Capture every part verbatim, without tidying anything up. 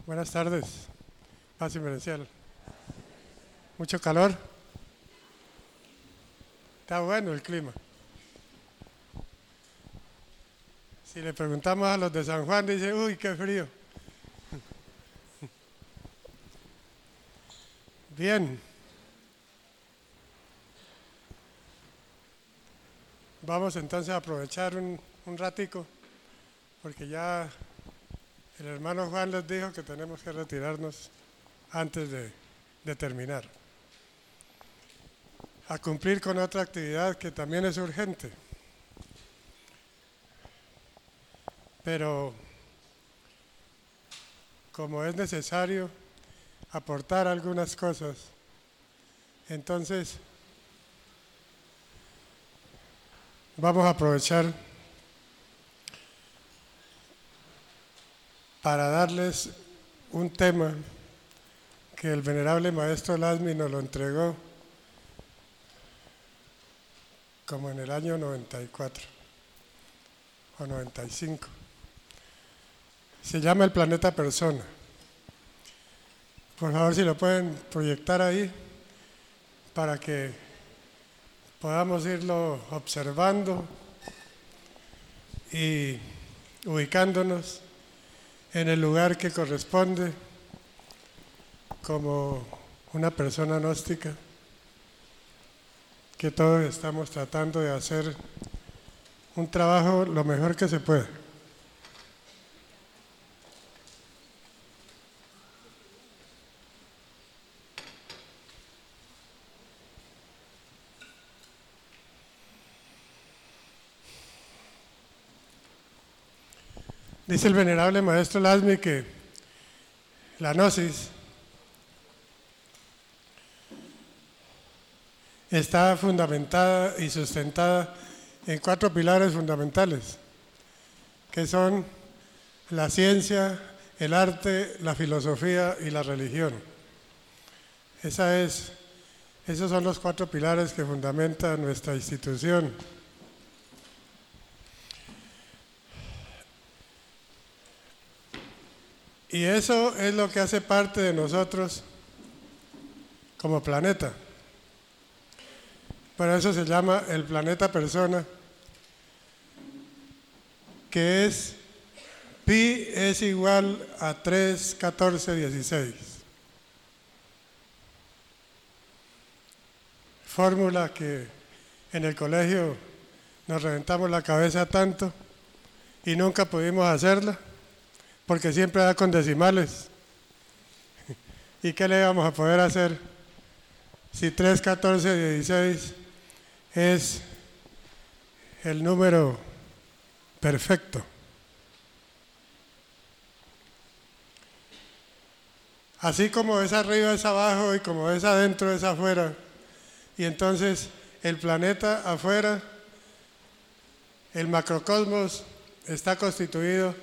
Buenas tardes, paz inmerencial. ¿Mucho calor? Está bueno el clima. Si le preguntamos a los de San Juan, dicen, uy, qué frío. Bien. Vamos entonces a aprovechar un, un ratico, porque ya el hermano Juan les dijo que tenemos que retirarnos antes de, de terminar, a cumplir con otra actividad que también es urgente. Pero como es necesario aportar algunas cosas, entonces vamos a aprovechar para darles un tema que el venerable maestro Lasmi nos lo entregó como en el año noventa y cuatro o noventa y cinco. Se llama el planeta persona. Por favor, si lo pueden proyectar ahí para que podamos irlo observando y ubicándonos en el lugar que corresponde como una persona gnóstica, que todos estamos tratando de hacer un trabajo lo mejor que se puede. Dice el venerable maestro Lasmi que la gnosis está fundamentada y sustentada en cuatro pilares fundamentales, que son la ciencia, el arte, la filosofía y la religión. Esa es, esos son los cuatro pilares que fundamentan nuestra institución. Y eso es lo que hace parte de nosotros como planeta. Por eso se llama el planeta persona, que es pi es igual a tres, catorce, dieciséis. Fórmula que en el colegio nos reventamos la cabeza tanto y nunca pudimos hacerla, porque siempre da con decimales. ¿Y qué le vamos a poder hacer si tres, catorce, dieciséis es el número perfecto? Así como es arriba es abajo y como es adentro es afuera. Y entonces el planeta afuera, el macrocosmos, está constituido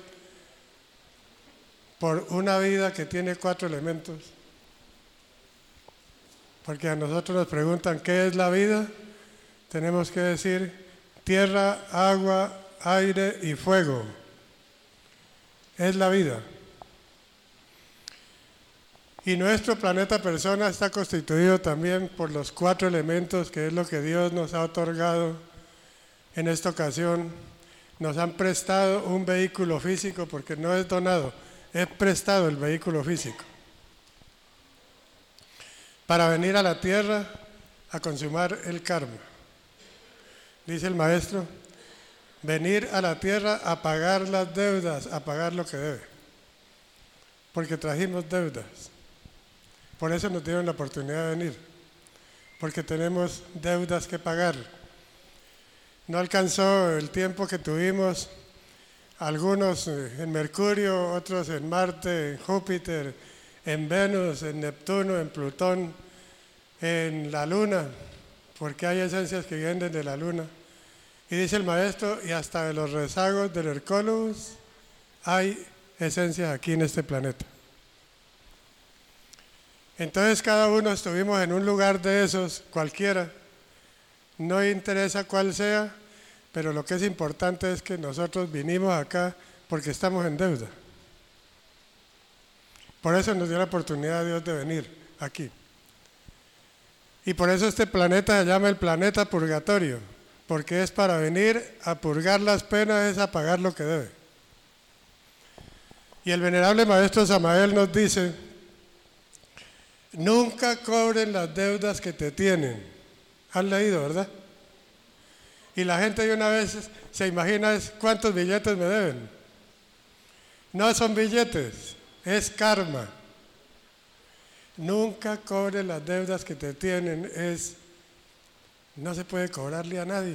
por una vida que tiene cuatro elementos. Porque a nosotros nos preguntan ¿qué es la vida? Tenemos que decir tierra, agua, aire y fuego. Es la vida. Y nuestro planeta persona está constituido también por los cuatro elementos, que es lo que Dios nos ha otorgado en esta ocasión. Nos han prestado un vehículo físico, porque no es donado, es prestado el vehículo físico, para venir a la tierra a consumar el karma. Dice el maestro, venir a la tierra a pagar las deudas, a pagar lo que debe, porque trajimos deudas. Por eso nos dieron la oportunidad de venir, porque tenemos deudas que pagar. No alcanzó el tiempo que tuvimos, algunos en Mercurio, otros en Marte, en Júpiter, en Venus, en Neptuno, en Plutón, en la Luna, porque hay esencias que vienen de la Luna. Y dice el maestro, y hasta de los rezagos del Hercólogos hay esencias aquí en este planeta. Entonces cada uno estuvimos en un lugar de esos, cualquiera, no interesa cuál sea, pero lo que es importante es que nosotros vinimos acá porque estamos en deuda. Por eso nos dio la oportunidad Dios de venir aquí. Y por eso este planeta se llama el planeta purgatorio, porque es para venir a purgar las penas, es a pagar lo que debe. Y el venerable maestro Samael nos dice: nunca cobren las deudas que te tienen. ¿Han leído, verdad? Y la gente de una vez se imagina cuántos billetes me deben. No son billetes, es karma. Nunca cobres las deudas que te tienen, es, no se puede cobrarle a nadie.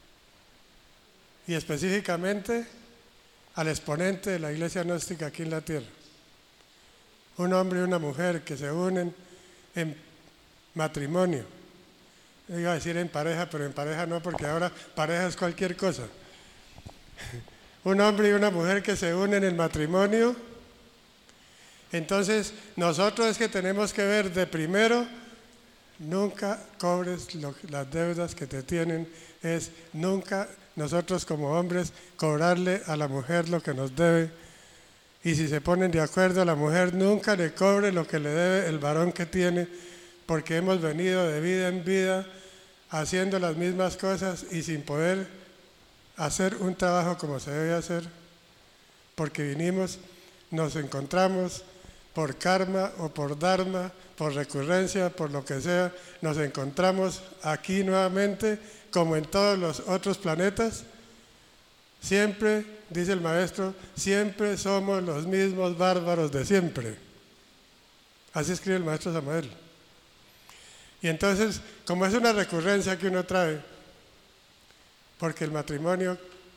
Y específicamente al exponente de la iglesia gnóstica aquí en la tierra. Un hombre y una mujer que se unen en matrimonio. Iba a decir en pareja, pero en pareja no, porque ahora pareja es cualquier cosa. Un hombre y una mujer que se unen en matrimonio. Entonces, nosotros es que tenemos que ver de primero, nunca cobres lo, las deudas que te tienen, es nunca nosotros como hombres cobrarle a la mujer lo que nos debe. Y si se ponen de acuerdo, la mujer nunca le cobre lo que le debe el varón que tiene, porque hemos venido de vida en vida haciendo las mismas cosas y sin poder hacer un trabajo como se debe hacer, porque vinimos, nos encontramos por karma o por dharma, por recurrencia, por lo que sea, nos encontramos aquí nuevamente, como en todos los otros planetas. Siempre, dice el maestro, siempre somos los mismos bárbaros de siempre. Así escribe el maestro Samael. Y entonces, como es una recurrencia que uno trae, porque el matrimonio,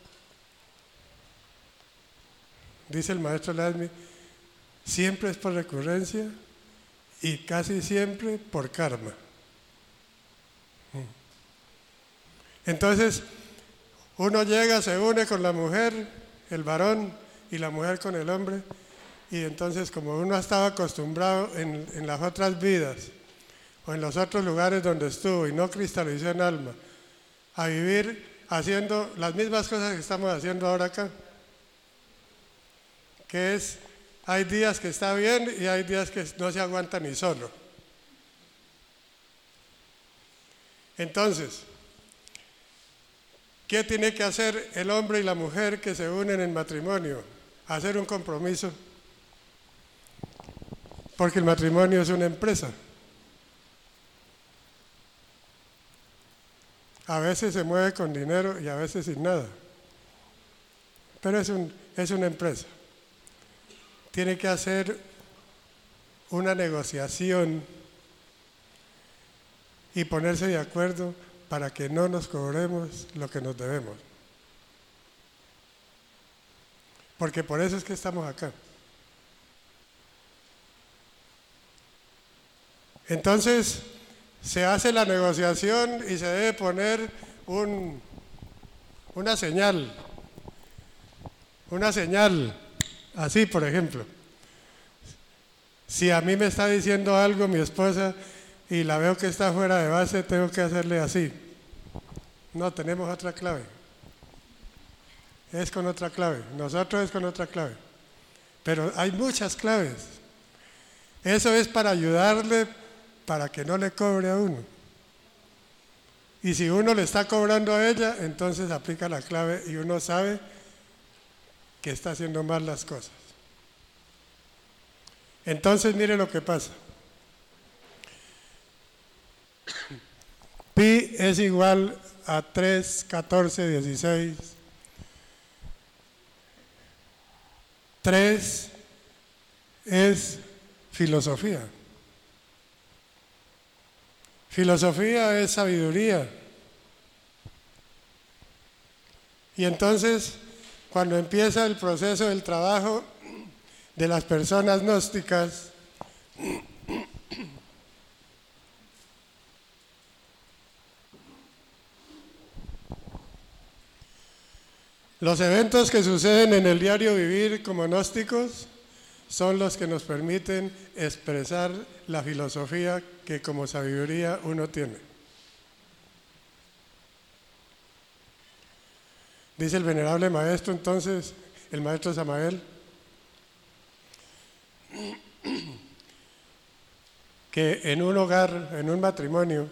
dice el maestro Lasmi, siempre es por recurrencia y casi siempre por karma. Entonces, uno llega, se une con la mujer, el varón, y la mujer con el hombre, y entonces como uno estaba acostumbrado en, en las otras vidas, o en los otros lugares donde estuvo, y no cristalizó en alma, a vivir haciendo las mismas cosas que estamos haciendo ahora acá, que es, hay días que está bien y hay días que no se aguanta ni solo. Entonces, ¿qué tiene que hacer el hombre y la mujer que se unen en matrimonio? Hacer un compromiso, porque el matrimonio es una empresa. A veces se mueve con dinero y a veces sin nada, pero es, un, es una empresa. Tiene que hacer una negociación y ponerse de acuerdo para que no nos cobremos lo que nos debemos. Porque por eso es que estamos acá. Entonces, se hace la negociación y se debe poner un, una señal, una señal, así por ejemplo. Si a mí me está diciendo algo mi esposa y la veo que está fuera de base, tengo que hacerle así. No, tenemos otra clave. Es con otra clave. Nosotros es con otra clave. Pero hay muchas claves. Eso es para ayudarle, para que no le cobre a uno. Y si uno le está cobrando a ella, entonces aplica la clave y uno sabe que está haciendo mal las cosas. Entonces mire lo que pasa. Pi es igual a tres, catorce, dieciséis. tres es filosofía. Filosofía es sabiduría. Y entonces, cuando empieza el proceso del trabajo de las personas gnósticas, los eventos que suceden en el diario vivir como gnósticos son los que nos permiten expresar la filosofía que como sabiduría uno tiene. Dice el venerable maestro entonces, el maestro Samael, que en un hogar, en un matrimonio,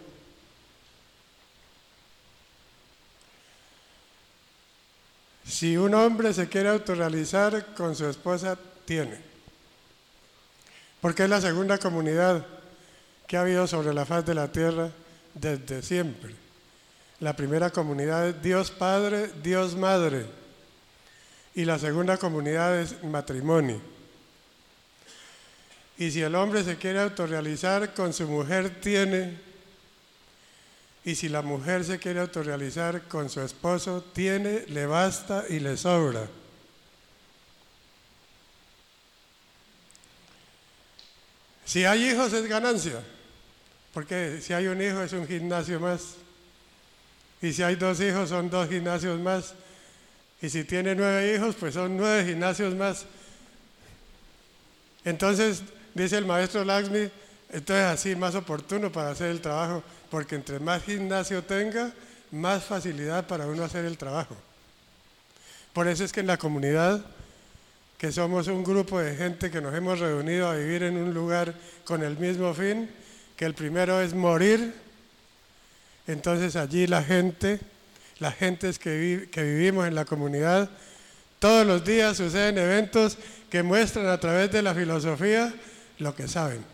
si un hombre se quiere autorrealizar con su esposa, tiene. Porque es la segunda comunidad que ha habido sobre la faz de la tierra desde siempre. La primera comunidad es Dios Padre, Dios Madre. Y la segunda comunidad es matrimonio. Y si el hombre se quiere autorrealizar con su mujer, tiene. Y si la mujer se quiere autorrealizar con su esposo, tiene, le basta y le sobra. Si hay hijos es ganancia, porque si hay un hijo es un gimnasio más. Y si hay dos hijos son dos gimnasios más. Y si tiene nueve hijos, pues son nueve gimnasios más. Entonces, dice el maestro Laxmi, entonces así más oportuno para hacer el trabajo, porque entre más gimnasio tenga, más facilidad para uno hacer el trabajo. Por eso es que en la comunidad, que somos un grupo de gente que nos hemos reunido a vivir en un lugar con el mismo fin, que el primero es morir, entonces allí la gente, las gentes que, vi, que vivimos en la comunidad, todos los días suceden eventos que muestran a través de la filosofía lo que saben.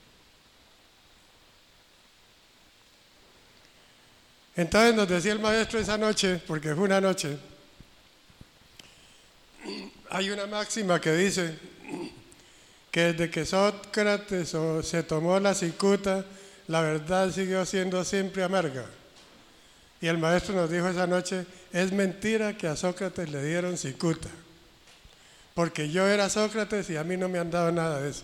Entonces nos decía el maestro esa noche, porque fue una noche, hay una máxima que dice que desde que Sócrates se tomó la cicuta, la verdad siguió siendo siempre amarga. Y el maestro nos dijo esa noche, es mentira que a Sócrates le dieron cicuta, porque yo era Sócrates y a mí no me han dado nada de eso.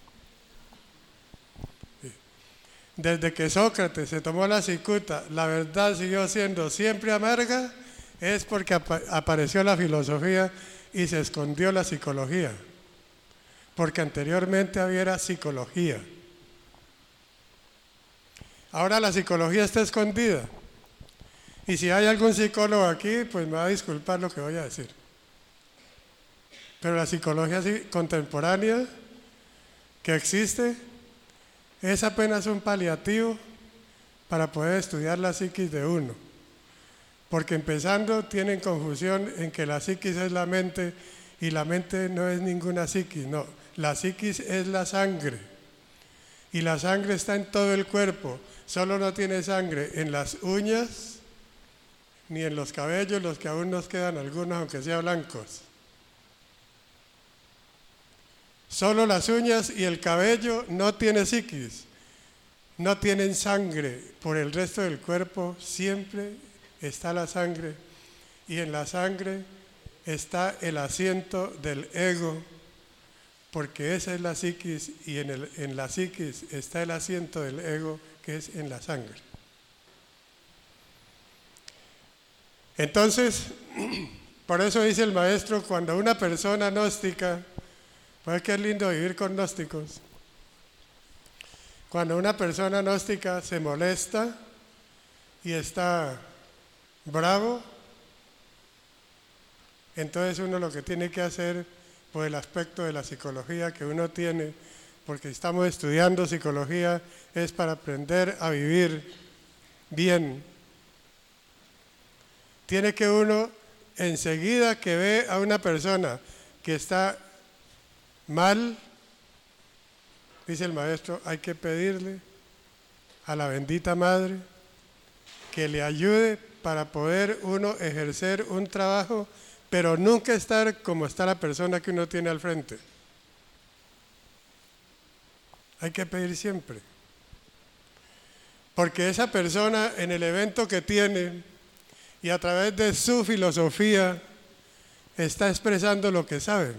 Desde que Sócrates se tomó la cicuta, la verdad siguió siendo siempre amarga, es porque ap- apareció la filosofía y se escondió la psicología, porque anteriormente había psicología. Ahora la psicología está escondida. Y si hay algún psicólogo aquí, pues me va a disculpar lo que voy a decir. Pero la psicología contemporánea que existe es apenas un paliativo para poder estudiar la psiquis de uno. Porque empezando tienen confusión en que la psiquis es la mente y la mente no es ninguna psiquis, no. La psiquis es la sangre y la sangre está en todo el cuerpo, solo no tiene sangre en las uñas ni en los cabellos, los que aún nos quedan algunos, aunque sean blancos. Solo las uñas y el cabello no tiene psiquis, no tienen sangre. Por el resto del cuerpo siempre está la sangre, y en la sangre está el asiento del ego, porque esa es la psiquis, y en, el, en la psiquis está el asiento del ego, que es en la sangre. Entonces, por eso dice el maestro, cuando una persona gnóstica, pues que es lindo vivir con gnósticos, cuando una persona gnóstica se molesta y está bravo, entonces uno lo que tiene que hacer, por el aspecto de la psicología que uno tiene, porque estamos estudiando psicología, es para aprender a vivir bien. Tiene que uno, enseguida que ve a una persona que está mal, dice el maestro, hay que pedirle a la bendita madre que le ayude para poder uno ejercer un trabajo, pero nunca estar como está la persona que uno tiene al frente. Hay que pedir siempre. Porque esa persona en el evento que tiene y a través de su filosofía está expresando lo que sabe.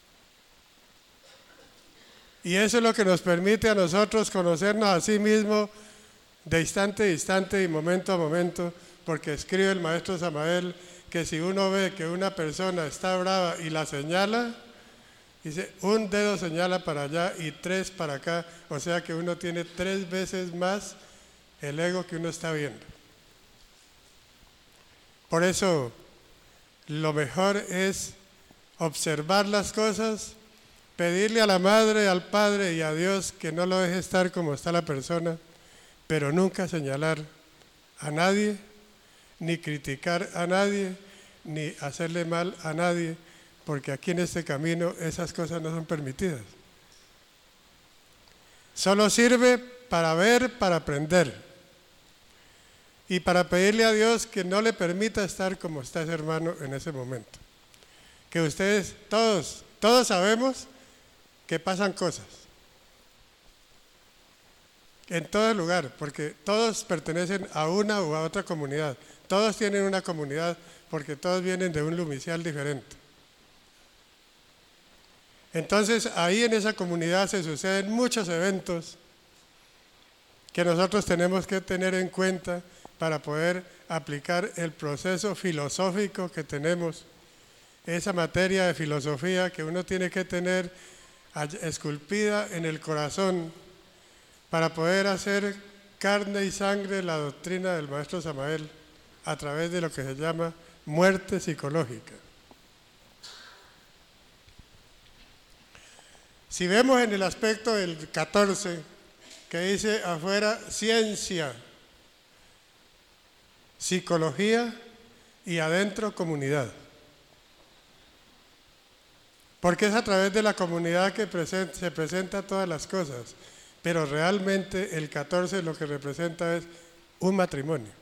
Y eso es lo que nos permite a nosotros conocernos a sí mismos de instante a instante y momento a momento, porque escribe el maestro Samael que si uno ve que una persona está brava y la señala, dice, un dedo señala para allá y tres para acá, o sea que uno tiene tres veces más el ego que uno está viendo. Por eso, lo mejor es observar las cosas, pedirle a la madre, al padre y a Dios que no lo deje estar como está la persona, pero nunca señalar a nadie, ni criticar a nadie, ni hacerle mal a nadie, porque aquí en este camino esas cosas no son permitidas. Solo sirve para ver, para aprender y para pedirle a Dios que no le permita estar como está ese hermano en ese momento. Que ustedes, todos, todos sabemos que pasan cosas en todo lugar, porque todos pertenecen a una u a otra comunidad. Todos tienen una comunidad porque todos vienen de un lumicial diferente. Entonces ahí en esa comunidad se suceden muchos eventos que nosotros tenemos que tener en cuenta para poder aplicar el proceso filosófico que tenemos, esa materia de filosofía que uno tiene que tener esculpida en el corazón para poder hacer carne y sangre la doctrina del maestro Samael a través de lo que se llama muerte psicológica. Si vemos en el aspecto del catorce, que dice afuera ciencia, psicología y adentro comunidad. Porque es a través de la comunidad que presenta, se presentan todas las cosas, pero realmente el catorce lo que representa es un matrimonio.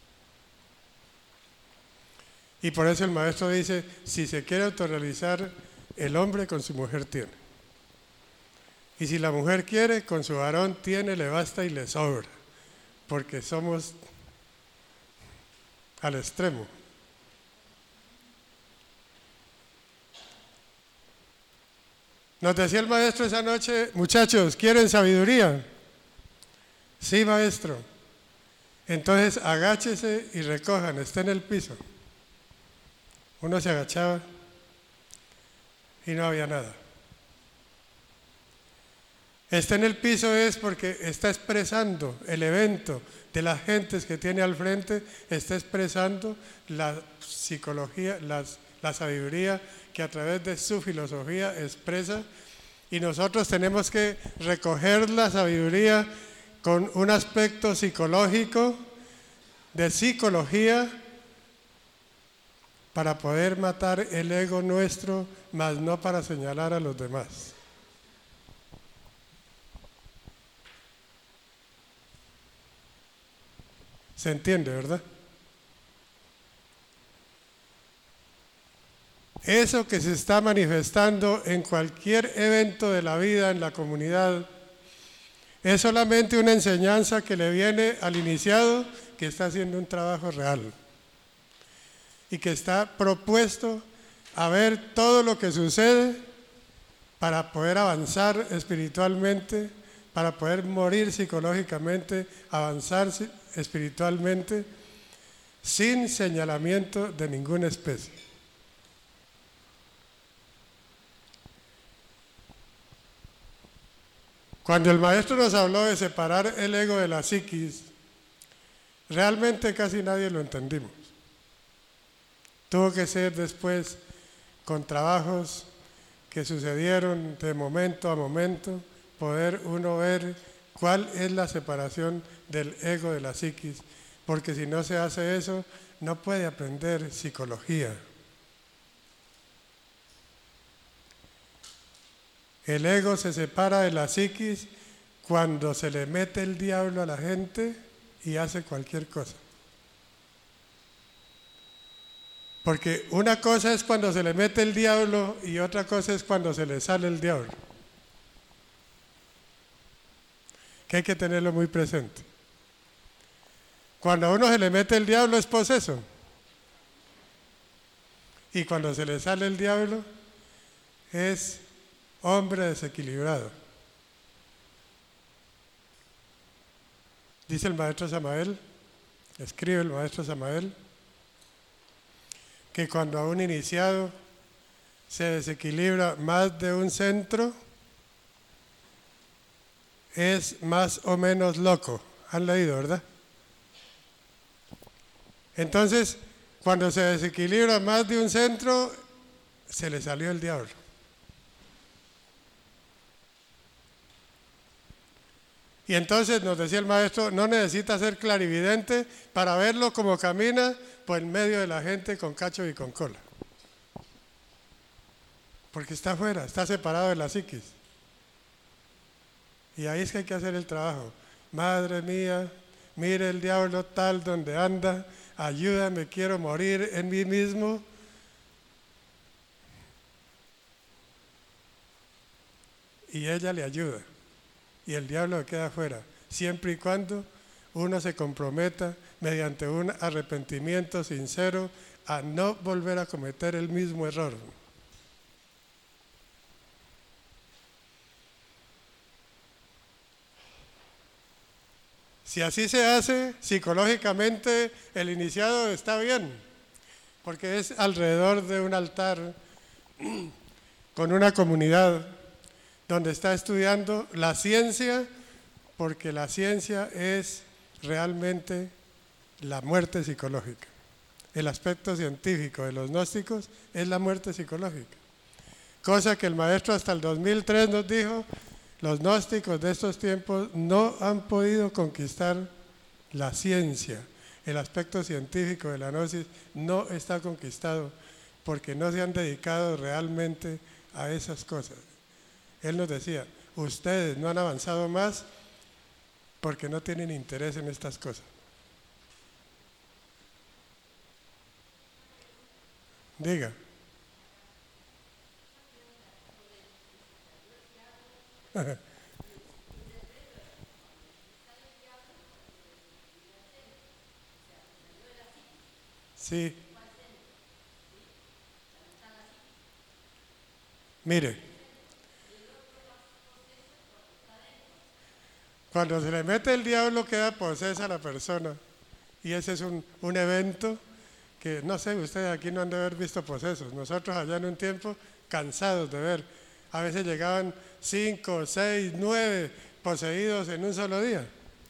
Y por eso el maestro dice, si se quiere autorrealizar, el hombre con su mujer tiene. Y si la mujer quiere, con su varón tiene, le basta y le sobra, porque somos al extremo. Nos decía el maestro esa noche, muchachos, ¿quieren sabiduría? Sí, maestro. Entonces agáchese y recojan, está en el piso. Uno se agachaba y no había nada. Está en el piso es porque está expresando el evento de las gentes que tiene al frente, está expresando la psicología, las, la sabiduría que a través de su filosofía expresa, y nosotros tenemos que recoger la sabiduría con un aspecto psicológico, de psicología, para poder matar el ego nuestro, mas no para señalar a los demás. ¿Se entiende, verdad? Eso que se está manifestando en cualquier evento de la vida, en la comunidad, es solamente una enseñanza que le viene al iniciado que está haciendo un trabajo real y que está propuesto a ver todo lo que sucede para poder avanzar espiritualmente, para poder morir psicológicamente, avanzar espiritualmente, sin señalamiento de ninguna especie. Cuando el maestro nos habló de separar el ego de la psiquis, realmente casi nadie lo entendimos. Tuvo que ser después con trabajos que sucedieron de momento a momento, poder uno ver cuál es la separación del ego de la psiquis, porque si no se hace eso, no puede aprender psicología. El ego se separa de la psiquis cuando se le mete el diablo a la gente y hace cualquier cosa. Porque una cosa es cuando se le mete el diablo y otra cosa es cuando se le sale el diablo. Que hay que tenerlo muy presente. Cuando a uno se le mete el diablo es poseso. Y cuando se le sale el diablo es hombre desequilibrado. Dice el maestro Samael, escribe el maestro Samael, que cuando a un iniciado se desequilibra más de un centro, es más o menos loco. ¿Han leído, verdad? Entonces, cuando se desequilibra más de un centro, se le salió el diablo. Y entonces nos decía el maestro, no necesita ser clarividente para verlo como camina por el medio de la gente con cacho y con cola. Porque está afuera, está separado de la psiquis. Y ahí es que hay que hacer el trabajo. Madre mía, mire el diablo tal donde anda, ayúdame, quiero morir en mí mismo. Y ella le ayuda. Y el diablo queda afuera, siempre y cuando uno se comprometa mediante un arrepentimiento sincero a no volver a cometer el mismo error. Si así se hace, psicológicamente el iniciado está bien, porque es alrededor de un altar con una comunidad donde está estudiando la ciencia, porque la ciencia es realmente la muerte psicológica. El aspecto científico de los gnósticos es la muerte psicológica. Cosa que el maestro hasta el dos mil tres nos dijo, los gnósticos de estos tiempos no han podido conquistar la ciencia. El aspecto científico de la gnosis no está conquistado porque no se han dedicado realmente a esas cosas. Él nos decía, ustedes no han avanzado más porque no tienen interés en estas cosas. Diga. Sí. Mire, cuando se le mete el diablo queda posesa a la persona. Y ese es un, un evento que, no sé, ustedes aquí no han de haber visto posesos. Nosotros allá en un tiempo, cansados de ver. A veces llegaban cinco, seis, nueve poseídos en un solo día.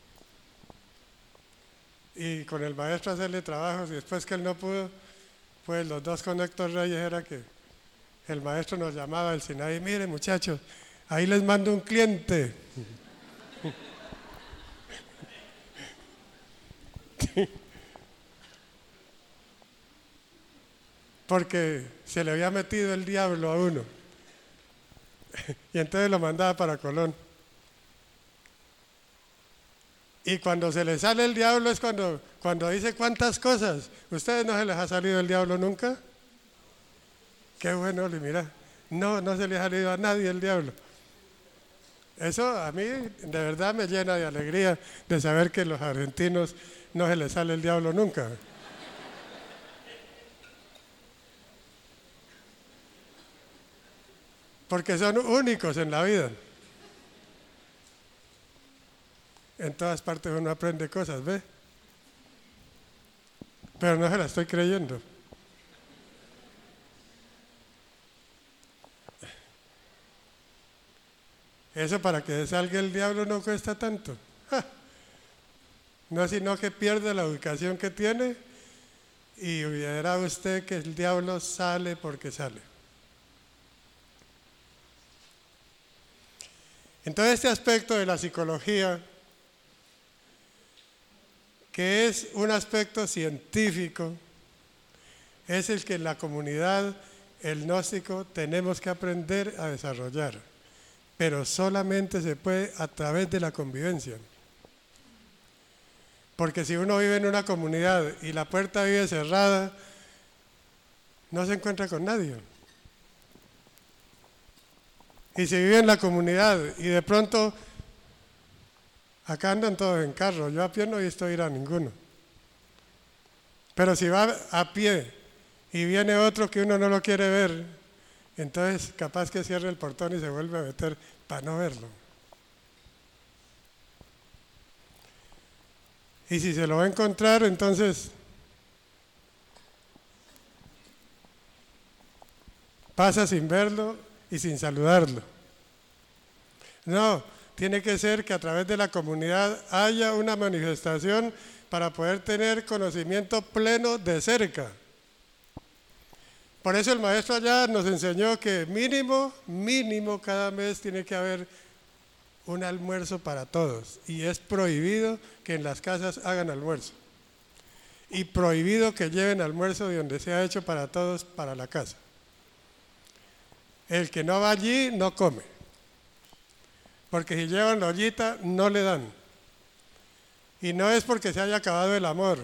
Y con el maestro hacerle trabajos y después que él no pudo, pues los dos con Héctor Reyes era que el maestro nos llamaba al Sinaí, mire muchachos, ahí les mando un cliente. Porque se le había metido el diablo a uno. Y entonces lo mandaba para Colón. Y cuando se le sale el diablo es cuando, cuando dice cuántas cosas. ¿Ustedes no se les ha salido el diablo nunca? Qué bueno, mira. No, no se le ha salido a nadie el diablo. Eso a mí de verdad me llena de alegría de saber que a los argentinos no se les sale el diablo nunca. Porque son únicos en la vida. En todas partes uno aprende cosas, ¿ve? Pero no se la estoy creyendo. Eso para que salga el diablo no cuesta tanto. ¡Ja! No, sino que pierde la ubicación que tiene y verá usted que el diablo sale porque sale. Entonces este aspecto de la psicología, que es un aspecto científico, es el que en la comunidad, el gnóstico, tenemos que aprender a desarrollar, pero solamente se puede a través de la convivencia. Porque si uno vive en una comunidad y la puerta vive cerrada, no se encuentra con nadie. Y si vive en la comunidad y de pronto, acá andan todos en carro, yo a pie no he visto ir a ninguno. Pero si va a pie y viene otro que uno no lo quiere ver, entonces capaz que cierre el portón y se vuelve a meter para no verlo. Y si se lo va a encontrar, entonces pasa sin verlo y sin saludarlo. No, tiene que ser que a través de la comunidad haya una manifestación para poder tener conocimiento pleno de cerca. Por eso el maestro allá nos enseñó que mínimo, mínimo cada mes tiene que haber un almuerzo para todos y es prohibido que en las casas hagan almuerzo y prohibido que lleven almuerzo de donde se ha hecho para todos para la casa. El que no va allí no come, porque si llevan la ollita no le dan. Y no es porque se haya acabado el amor,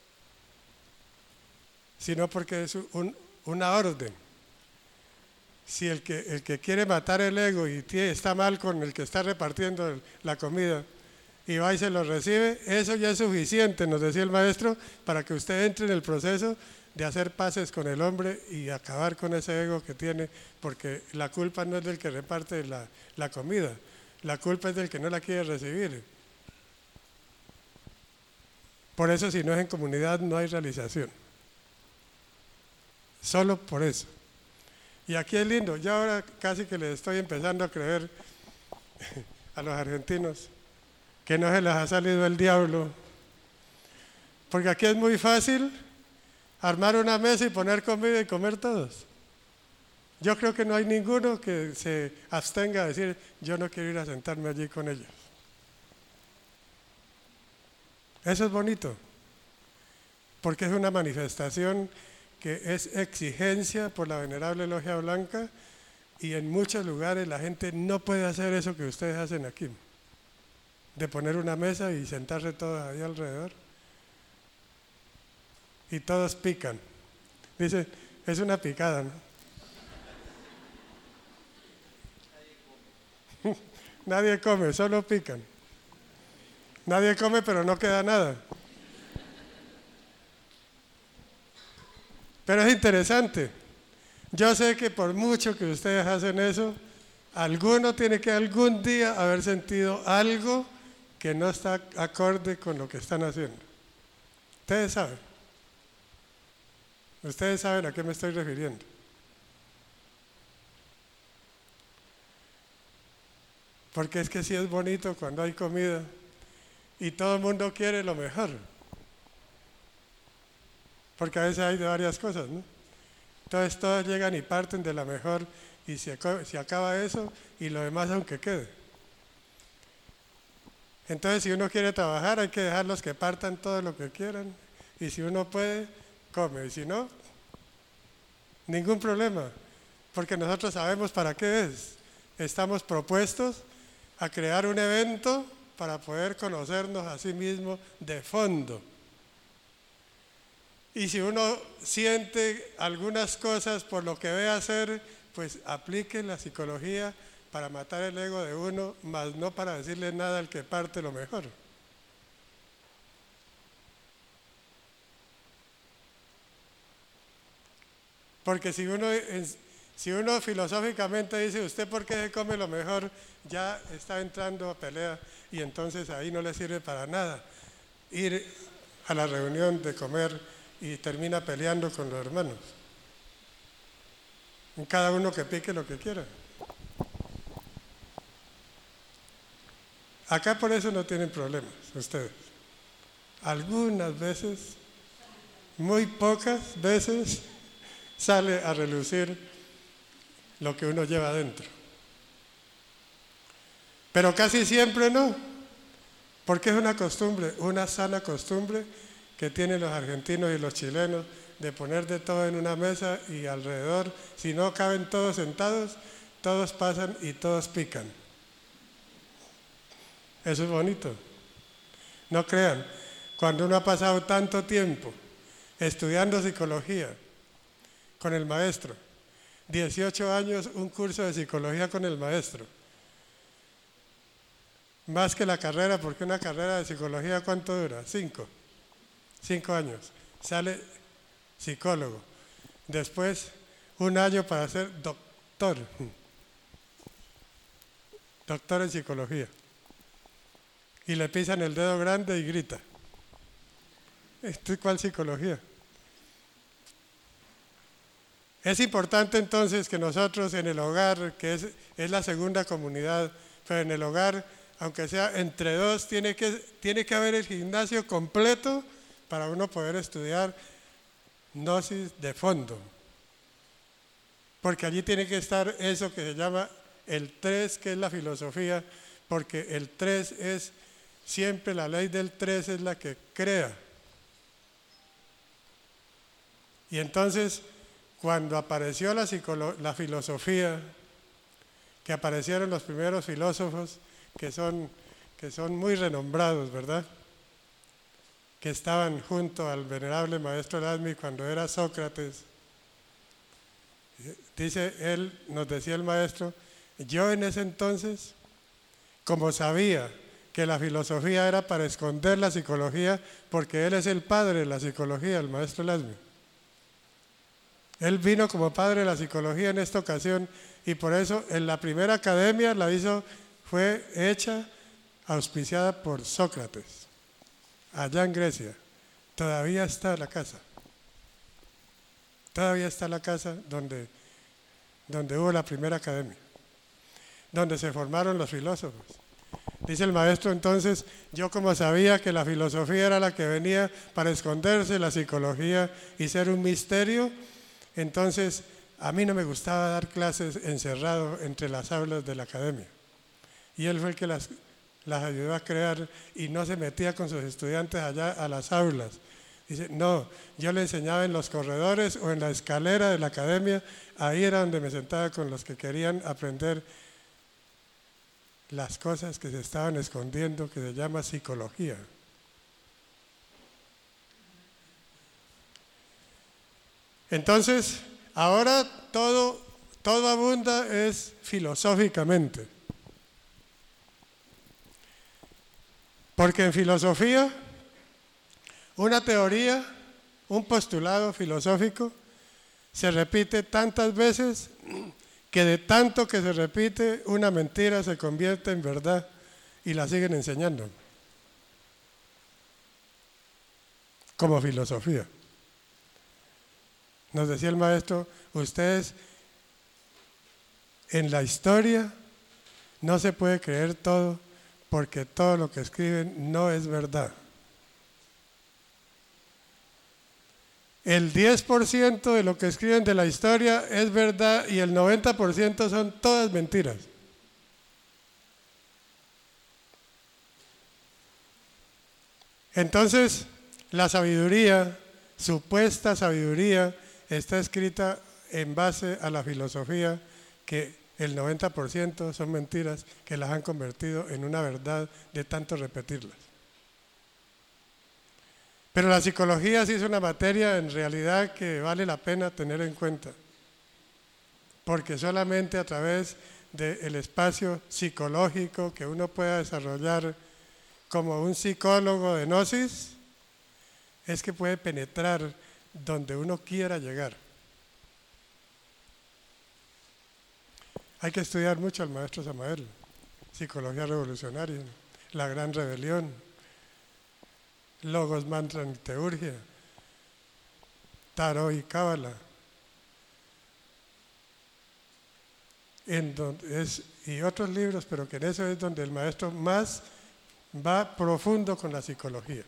sino porque es un, una orden. Si el que, el que quiere matar el ego y tiene, está mal con el que está repartiendo el, la comida y va y se lo recibe, eso ya es suficiente, nos decía el maestro, para que usted entre en el proceso de hacer paces con el hombre y acabar con ese ego que tiene, porque la culpa no es del que reparte la, la comida, la culpa es del que no la quiere recibir. Por eso, si no es en comunidad, no hay realización. Solo por eso. Y aquí es lindo, yo ahora casi que le estoy empezando a creer a los argentinos que no se les ha salido el diablo, porque aquí es muy fácil armar una mesa y poner comida y comer todos. Yo creo que no hay ninguno que se abstenga a decir, yo no quiero ir a sentarme allí con ellos. Eso es bonito, porque es una manifestación que es exigencia por la venerable logia blanca y en muchos lugares la gente no puede hacer eso que ustedes hacen aquí, de poner una mesa y sentarse todos ahí alrededor y todos pican. Dice, es una picada, ¿no? Nadie come, solo pican. Nadie come, pero no queda nada. Pero es interesante. Yo sé que por mucho que ustedes hacen eso, alguno tiene que algún día haber sentido algo que no está acorde con lo que están haciendo. Ustedes saben. Ustedes saben a qué me estoy refiriendo. Porque es que sí es bonito cuando hay comida y todo el mundo quiere lo mejor. Porque a veces hay de varias cosas, ¿no? Entonces todos llegan y parten de la mejor y se, se acaba eso y lo demás aunque quede. Entonces si uno quiere trabajar hay que dejarlos que partan todo lo que quieran y si uno puede, come y si no, ningún problema. Porque nosotros sabemos para qué es. Estamos propuestos a crear un evento para poder conocernos a sí mismos de fondo. Y si uno siente algunas cosas por lo que ve hacer, pues aplique la psicología para matar el ego de uno, más no para decirle nada al que parte lo mejor. Porque si uno, si uno filosóficamente dice, ¿usted por qué se come lo mejor? Ya está entrando a pelea y entonces ahí no le sirve para nada ir a la reunión de comer y termina peleando con los hermanos. Cada uno que pique lo que quiera. Acá por eso no tienen problemas ustedes. Algunas veces, muy pocas veces, sale a relucir lo que uno lleva adentro. Pero casi siempre no, porque es una costumbre, una sana costumbre que tienen los argentinos y los chilenos de poner de todo en una mesa y alrededor, si no caben todos sentados, todos pasan y todos pican. Eso es bonito. No crean, cuando uno ha pasado tanto tiempo estudiando psicología con el maestro, dieciocho años un curso de psicología con el maestro, más que la carrera, porque una carrera de psicología ¿cuánto dura? Cinco. Cinco años, sale psicólogo, después un año para ser doctor, doctor en psicología, y le pisan el dedo grande y grita. ¿Esto es cuál psicología? Es importante entonces que nosotros en el hogar, que es, es la segunda comunidad, pero en el hogar, aunque sea entre dos, tiene que, tiene que haber el gimnasio completo para uno poder estudiar gnosis de fondo. Porque allí tiene que estar eso que se llama el tres, que es la filosofía, porque el tres es, siempre la ley del tres es la que crea. Y entonces, cuando apareció la, la filosofía, que aparecieron los primeros filósofos que son, que son muy renombrados, ¿verdad?, que estaban junto al venerable maestro Erasmi cuando era Sócrates. Dice él, nos decía el maestro, yo en ese entonces, como sabía que la filosofía era para esconder la psicología, porque él es el padre de la psicología, el maestro Erasmi. Él vino como padre de la psicología en esta ocasión y por eso en la primera academia la hizo, fue hecha, auspiciada por Sócrates, allá en Grecia. Todavía está la casa. Todavía está la casa donde, donde hubo la primera academia, donde se formaron los filósofos. Dice el maestro entonces, yo como sabía que la filosofía era la que venía para esconderse, la psicología y ser un misterio, entonces a mí no me gustaba dar clases encerrado entre las aulas de la academia. Y él fue el que las, las ayudó a crear y no se metía con sus estudiantes allá a las aulas. Dice, no, yo le enseñaba en los corredores o en la escalera de la academia, ahí era donde me sentaba con los que querían aprender las cosas que se estaban escondiendo, que se llama psicología. Entonces, ahora todo, todo abunda es filosóficamente. Porque en filosofía, una teoría, un postulado filosófico, se repite tantas veces que de tanto que se repite, una mentira se convierte en verdad y la siguen enseñando. Como filosofía. Nos decía el maestro, ustedes en la historia no se puede creer todo porque todo lo que escriben no es verdad. El diez por ciento de lo que escriben de la historia es verdad y el noventa por ciento son todas mentiras. Entonces, la sabiduría, supuesta sabiduría, está escrita en base a la filosofía, que el noventa por ciento son mentiras que las han convertido en una verdad de tanto repetirlas. Pero la psicología sí es una materia en realidad que vale la pena tener en cuenta, porque solamente a través del espacio psicológico que uno pueda desarrollar como un psicólogo de gnosis, es que puede penetrar donde uno quiera llegar. Hay que estudiar mucho al maestro Samael, psicología revolucionaria, la gran rebelión, Logos, Mantra y Teurgia, Tarot y Cábala, en donde es, y otros libros, pero que en eso es donde el maestro más va profundo con la psicología.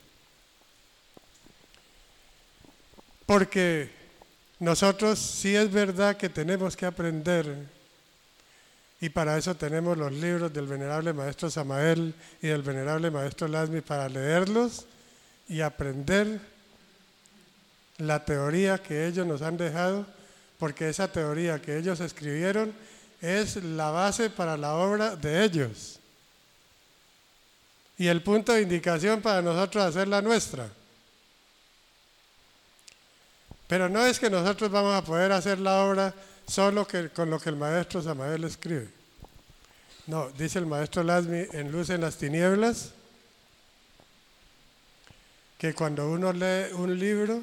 Porque nosotros sí es verdad que tenemos que aprender, y para eso tenemos los libros del venerable maestro Samael y del venerable maestro Erasmi para leerlos y aprender la teoría que ellos nos han dejado, porque esa teoría que ellos escribieron es la base para la obra de ellos y el punto de indicación para nosotros hacer la nuestra. Pero no es que nosotros vamos a poder hacer la obra solo que, con lo que el maestro Samael escribe. No, dice el maestro Erasmi en Luz en las Tinieblas, que cuando uno lee un libro,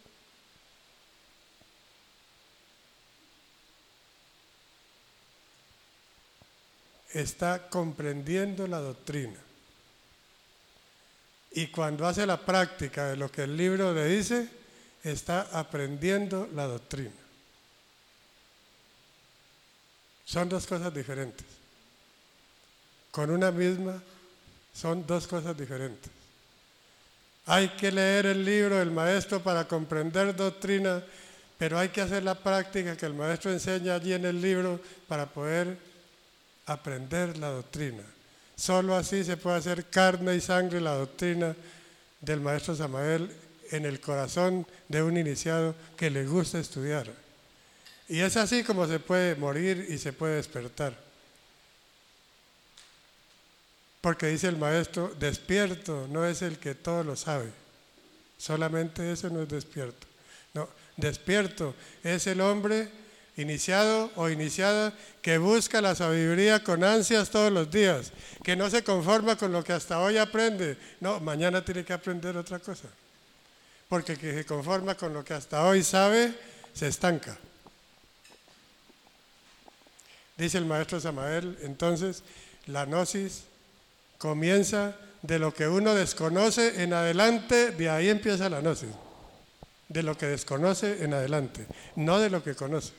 está comprendiendo la doctrina. Y cuando hace la práctica de lo que el libro le dice, está aprendiendo la doctrina. Son dos cosas diferentes. Con una misma, son dos cosas diferentes. Hay que leer el libro del maestro para comprender doctrina, pero hay que hacer la práctica que el maestro enseña allí en el libro para poder aprender la doctrina. Solo así se puede hacer carne y sangre la doctrina del maestro Samael en el corazón de un iniciado que le gusta estudiar. Y es así como se puede morir y se puede despertar. Porque dice el maestro, despierto no es el que todo lo sabe. Solamente eso no es despierto. No, despierto es el hombre iniciado o iniciada que busca la sabiduría con ansias todos los días, que no se conforma con lo que hasta hoy aprende. No, mañana tiene que aprender otra cosa. Porque el que se conforma con lo que hasta hoy sabe, se estanca. Dice el maestro Samael, entonces, la gnosis comienza de lo que uno desconoce en adelante, de ahí empieza la gnosis. De lo que desconoce en adelante, no de lo que conoce.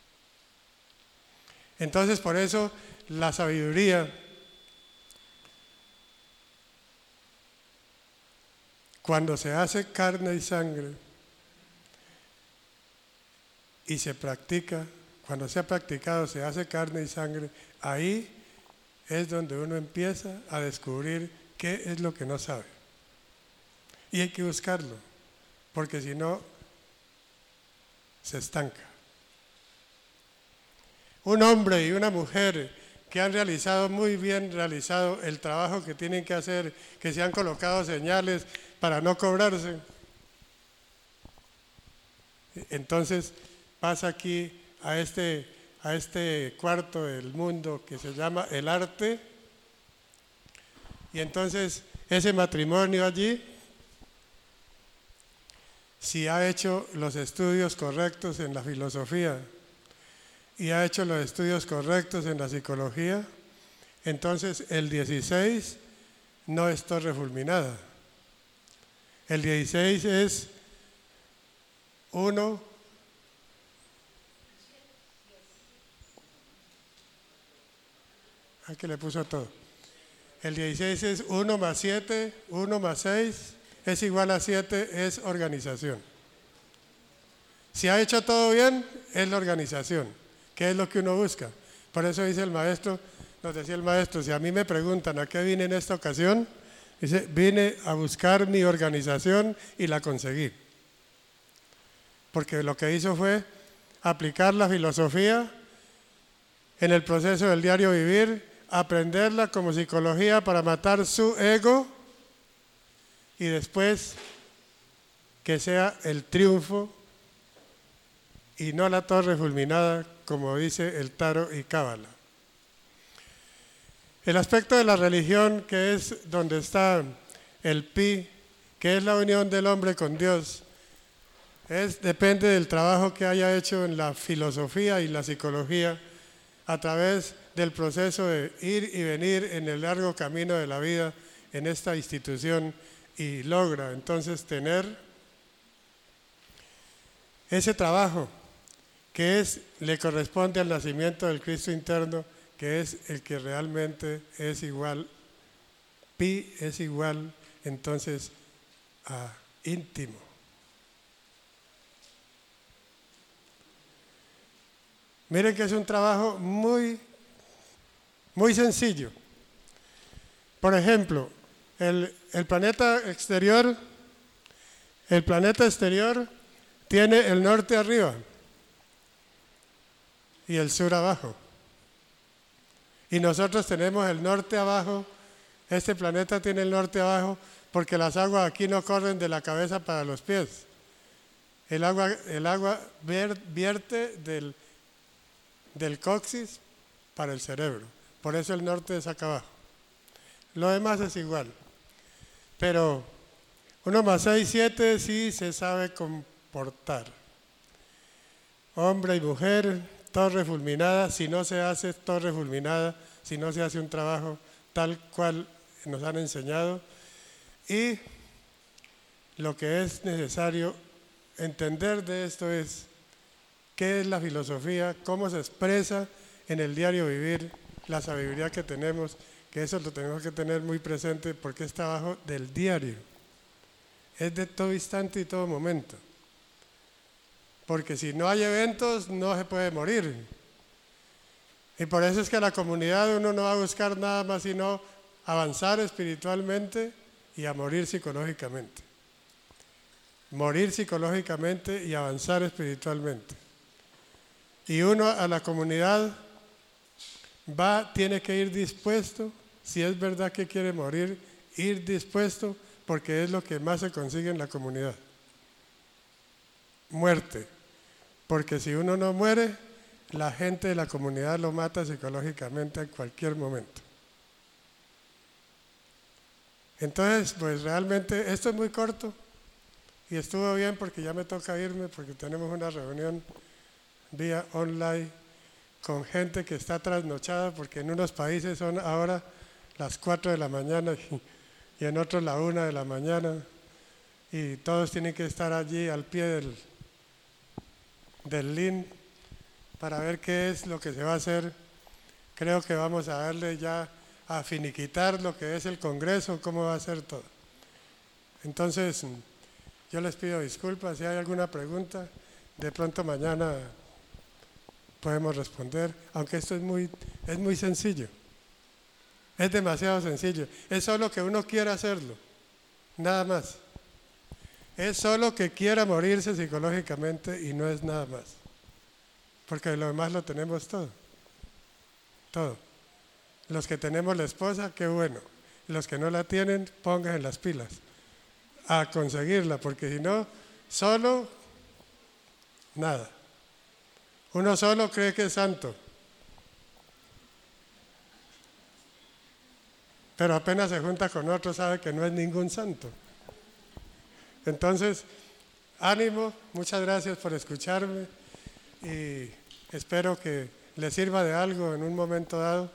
Entonces, por eso, la sabiduría, cuando se hace carne y sangre y se practica, cuando se ha practicado, se hace carne y sangre, ahí es donde uno empieza a descubrir qué es lo que no sabe. Y hay que buscarlo, porque si no, se estanca. Un hombre y una mujer que han realizado muy bien realizado el trabajo que tienen que hacer, que se han colocado señales para no cobrarse. Entonces pasa aquí a este, a este cuarto del mundo que se llama el arte, y entonces ese matrimonio allí, si ha hecho los estudios correctos en la filosofía y ha hecho los estudios correctos en la psicología, entonces el dieciséis no es torre fulminada. El dieciséis es uno, aquí le puso todo. El dieciséis es uno más siete, uno más seis es igual a siete, es organización. Si ha hecho todo bien, es la organización. ¿Qué es lo que uno busca? Por eso dice el maestro, nos decía el maestro, si a mí me preguntan a qué vine en esta ocasión, dice, vine a buscar mi organización y la conseguí. Porque lo que hizo fue aplicar la filosofía en el proceso del diario vivir, aprenderla como psicología para matar su ego y después que sea el triunfo y no la torre fulminada, como dice el Tarot y Cábala. El aspecto de la religión, que es donde está el Pi, que es la unión del hombre con Dios, es, depende del trabajo que haya hecho en la filosofía y la psicología a través del proceso de ir y venir en el largo camino de la vida en esta institución, y logra entonces tener ese trabajo que es, le corresponde al nacimiento del Cristo interno, que es el que realmente es igual, pi es igual entonces a íntimo. Miren que es un trabajo muy, muy sencillo. Por ejemplo, el, el planeta exterior, el planeta exterior tiene el norte arriba y el sur abajo. Y nosotros tenemos el norte abajo. Este planeta tiene el norte abajo porque las aguas aquí no corren de la cabeza para los pies. El agua, el agua vierte del, del coxis para el cerebro. Por eso el norte es acá abajo. Lo demás es igual. Pero uno más seis, siete sí se sabe comportar. Hombre y mujer, torre fulminada, si no se hace torre fulminada, si no se hace un trabajo tal cual nos han enseñado. Y lo que es necesario entender de esto es qué es la filosofía, cómo se expresa en el diario vivir, la sabiduría que tenemos, que eso lo tenemos que tener muy presente porque es trabajo del diario, es de todo instante y todo momento. Porque si no hay eventos, no se puede morir. Y por eso es que la comunidad uno no va a buscar nada más sino avanzar espiritualmente y a morir psicológicamente. Morir psicológicamente y avanzar espiritualmente. Y uno a la comunidad va, tiene que ir dispuesto, si es verdad que quiere morir, ir dispuesto, porque es lo que más se consigue en la comunidad. Muerte. Porque si uno no muere, la gente de la comunidad lo mata psicológicamente en cualquier momento. Entonces, pues realmente esto es muy corto y estuvo bien porque ya me toca irme porque tenemos una reunión vía online con gente que está trasnochada porque en unos países son ahora las cuatro de la mañana y, y en otros la una de la mañana y todos tienen que estar allí al pie del, del link para ver qué es lo que se va a hacer. Creo que vamos a darle ya a finiquitar lo que es el Congreso, cómo va a ser todo. Entonces, yo les pido disculpas, si hay alguna pregunta, de pronto mañana podemos responder, aunque esto es muy, es muy sencillo, es demasiado sencillo, es solo que uno quiera hacerlo, nada más. Es solo que quiera morirse psicológicamente y no es nada más, porque lo demás lo tenemos todo, todo. Los que tenemos la esposa, qué bueno. Los que no la tienen, pónganse las pilas a conseguirla, porque si no, solo, nada. Uno solo cree que es santo, pero apenas se junta con otro sabe que no es ningún santo. Entonces, ánimo, muchas gracias por escucharme y espero que les sirva de algo en un momento dado.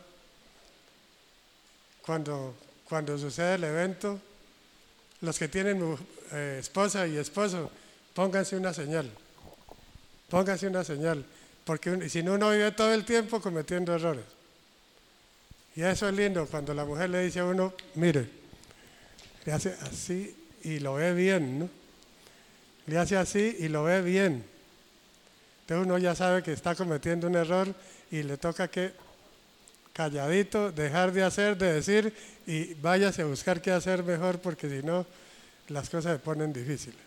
Cuando, cuando sucede el evento, los que tienen eh, esposa y esposo, pónganse una señal, pónganse una señal, porque si no uno vive todo el tiempo cometiendo errores. Y eso es lindo, cuando la mujer le dice a uno, mire, le hace así y lo ve bien, ¿no? Le hace así y lo ve bien. Entonces uno ya sabe que está cometiendo un error y le toca que calladito, dejar de hacer, de decir y váyase a buscar qué hacer mejor porque si no, las cosas se ponen difíciles.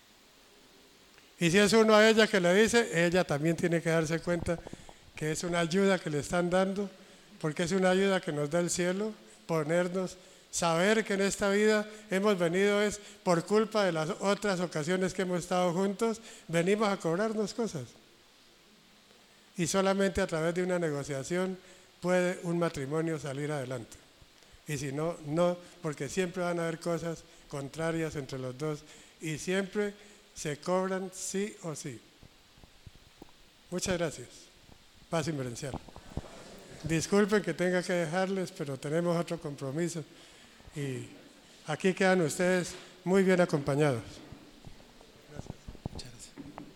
Y si es uno a ella que le dice, ella también tiene que darse cuenta que es una ayuda que le están dando, porque es una ayuda que nos da el cielo, ponernos, saber que en esta vida hemos venido es por culpa de las otras ocasiones que hemos estado juntos, venimos a cobrarnos cosas. Y solamente a través de una negociación puede un matrimonio salir adelante. Y si no, no, porque siempre van a haber cosas contrarias entre los dos y siempre se cobran sí o sí. Muchas gracias. Paz inverencial. Disculpen que tenga que dejarles, pero tenemos otro compromiso y aquí quedan ustedes muy bien acompañados. Gracias. Muchas gracias.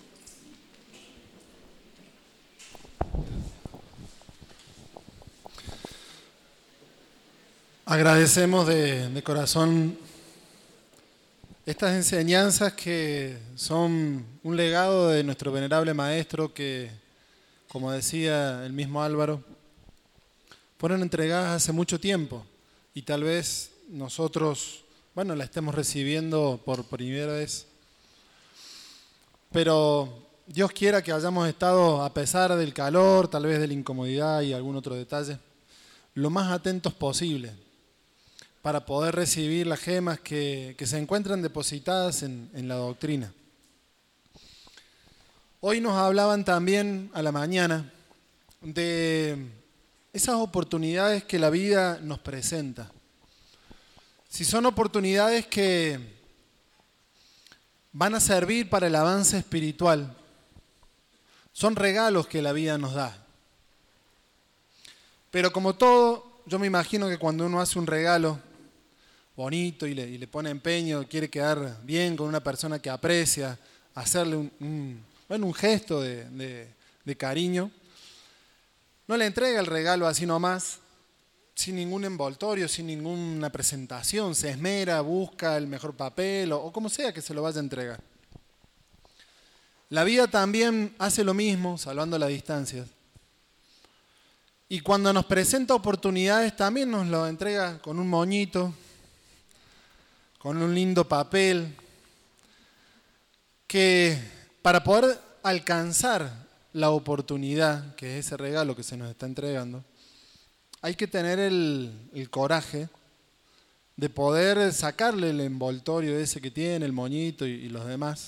Agradecemos de, de corazón estas enseñanzas que son un legado de nuestro venerable maestro que, como decía el mismo Álvaro, fueron entregadas hace mucho tiempo y tal vez nosotros, bueno, la estemos recibiendo por primera vez. Pero Dios quiera que hayamos estado, a pesar del calor, tal vez de la incomodidad y algún otro detalle, lo más atentos posible para poder recibir las gemas que, que se encuentran depositadas en, en la doctrina. Hoy nos hablaban también a la mañana de esas oportunidades que la vida nos presenta. Si son oportunidades que van a servir para el avance espiritual, son regalos que la vida nos da. Pero como todo, yo me imagino que cuando uno hace un regalo bonito y le, y le pone empeño, quiere quedar bien con una persona que aprecia, hacerle un, un, bueno, un gesto de, de, de cariño, no le entrega el regalo así nomás, sin ningún envoltorio, sin ninguna presentación, se esmera, busca el mejor papel o, o como sea que se lo vaya a entregar. La vida también hace lo mismo, salvando las distancias. Y cuando nos presenta oportunidades también nos lo entrega con un moñito, con un lindo papel, que para poder alcanzar la oportunidad, que es ese regalo que se nos está entregando, hay que tener el, el coraje de poder sacarle el envoltorio ese que tiene, el moñito y, y los demás.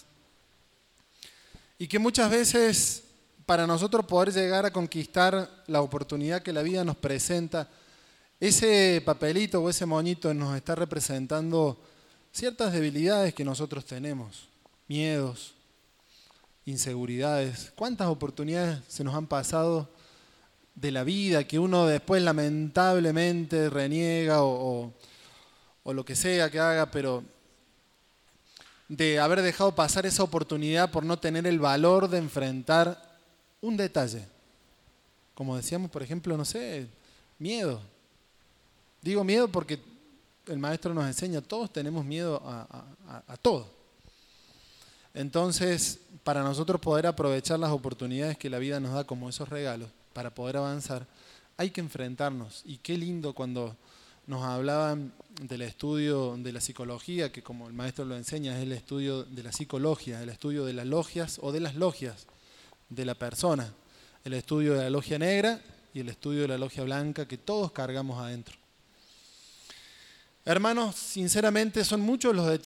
Y que muchas veces para nosotros poder llegar a conquistar la oportunidad que la vida nos presenta, ese papelito o ese moñito nos está representando ciertas debilidades que nosotros tenemos, miedos, inseguridades. ¿Cuántas oportunidades se nos han pasado de la vida que uno después lamentablemente reniega o, o, o lo que sea que haga, pero de haber dejado pasar esa oportunidad por no tener el valor de enfrentar un detalle? Como decíamos, por ejemplo, no sé, miedo. Digo miedo porque el maestro nos enseña, todos tenemos miedo a, a, a todo. Entonces, para nosotros poder aprovechar las oportunidades que la vida nos da como esos regalos, para poder avanzar, hay que enfrentarnos. Y qué lindo cuando nos hablaban del estudio de la psicología, que como el maestro lo enseña, es el estudio de la psicología, el estudio de las logias o de las logias de la persona, el estudio de la logia negra y el estudio de la logia blanca que todos cargamos adentro. Hermanos, sinceramente son muchos los